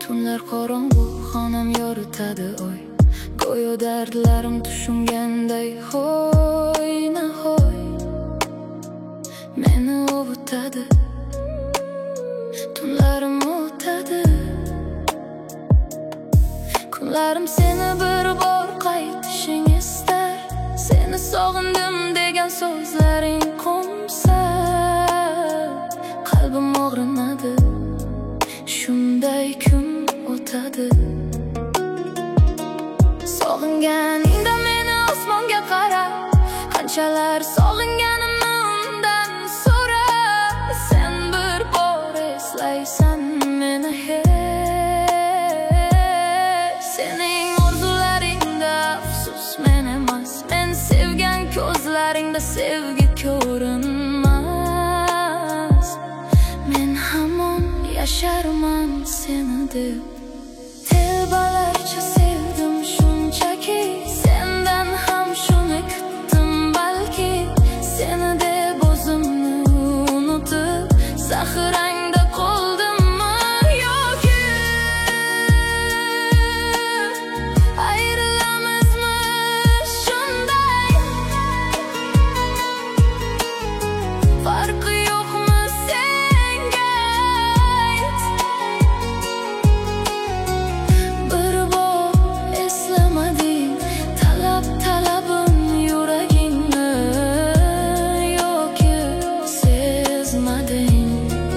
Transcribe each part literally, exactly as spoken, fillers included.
Tunlar qorong'u, xonam yoritadi oy. Go'yo dardlarim tushunganday hoy nahoy meni ovutadi. Tunlarim o'tadi, kunlarim seni bir bor qaytishing istar. Seni sog'indim degan so'zlaring qo'msa, qalbim og'rinadi. Shunday kun o'tadi. Sog'inganingda meni osmonga qara, qanchalar sog'inganimni undan so'ra. Sen bir bor eslaysan meni hech. Sening orzularingda afsus men emas, men sevgan ko'zlaringda sevgi ko'rinmas. Men hamon yasharman seni deb. Telbalarcha sevdim shunchaki, sendan ham shuni kutdim balki. Seni deb o'zimni unutib zaxirangda qoldimmi yoki ayrilamizmi shunday? Farqi yo'qmi senga ayt? Bir bor eslamading talab talabim yuragingni yoki sezmading?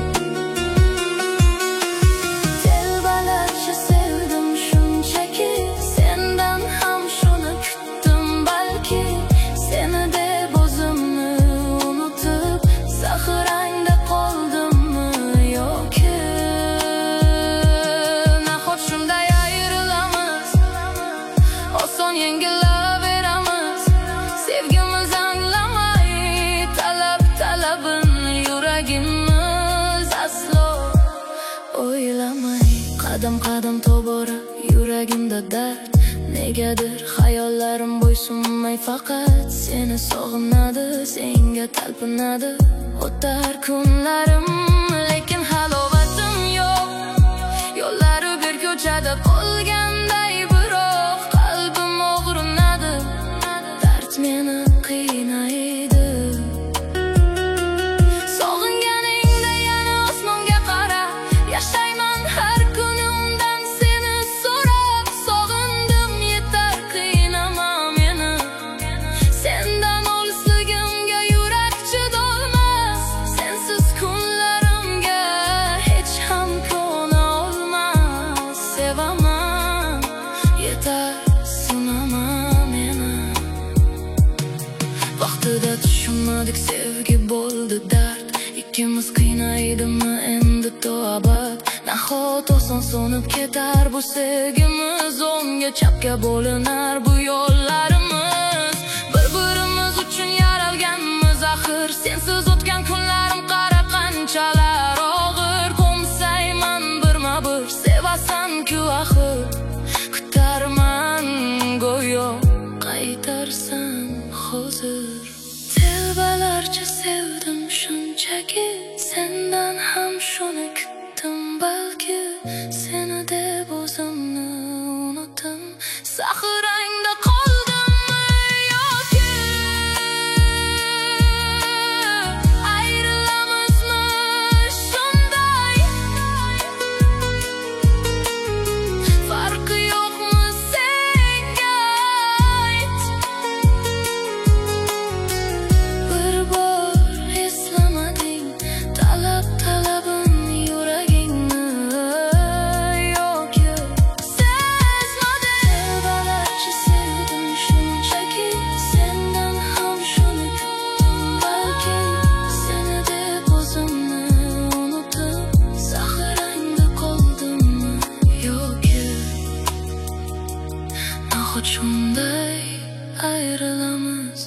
Telbalarcha sevdim shunchaki, sendan ham shuni kutdim balki. Seni deb o'zimni unutib zaxirangda qoldimmi yoki nahot shunday ayrilamiz, oson yengilaveramiz. Sevgimiz anglamay talab talabin yuragimiz aslo o'ylamay. Qadam qadam tobora yuragimda dard, negadir xayollarim bo'ysunmay faqat seni sog'inadi, senga talpinadi. O'tar kunlarim lekin halovatim yo'q, yo'llari bir ko'chada qolganday. Biroq qalbim og'rinadi, dard meni qiynaydi. Sog'inganingda yana osmonga qara, yashayman har kuni undan seni so'rab. Sog'indim yetar qiynama meni, sendan olisligimga yurak chidolmas. Sensiz kunlarimga hech ham ko'na olmas. Sevaman yetar sinama meni. Vaqtida tushunmadik sevgi bo'ldi dard, ikkimiz qiynaydimi endi to abad? Nahot oson so'nib ketar bu sevgimiz, o'ngga chapga bo'linar bu yo'llarimiz. Bir-birimiz uchun yaralganmiz axir, sensiz o'tgan kunlarim qara qanchalar og'ir. Qo'msayman birma-bir, sevasan-ku axir, kutarman go'yo qaytarsan hozir. Telbalarcha sevdim shunchaki, sendan ham shuni kutdim balki. Seni deb o'zimni unutdim zaxirangda qoldimmi yoki ayrilamizmi shunday? Farqi yo'qmi senga ayt? Bir bor eslamading talab talabim yuragingni yoki sezmading? Telbalarcha sevdim shunchaki, sendan ham shuni kutdim balki. Seni deb o'zimni unutib zaxirangda qoldimmi yoki nahot shunday ayrilamiz,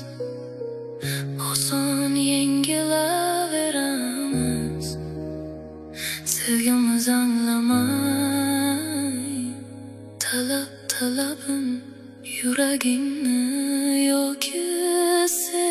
oson yengilaveramiz. Sevgimiz anglamay talab talabim yuragingni yoki sen